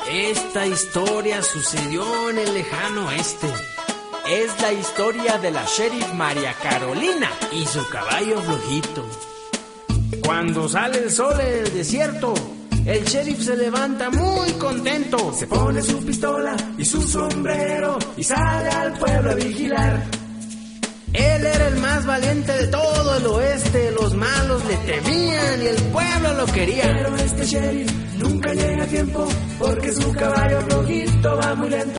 Esta historia sucedió en el lejano oeste. Es la historia de la sheriff María Carolina y su caballo flojito. Cuando sale el sol en el desierto, el sheriff se levanta muy contento. Se pone su pistola y su sombrero y sale al pueblo a vigilar. Él era el más valiente de todo el oeste. Los malos le temían y el pueblo lo quería. Pero este sheriff nunca llega a tiempo porque su caballo flojito va muy lento.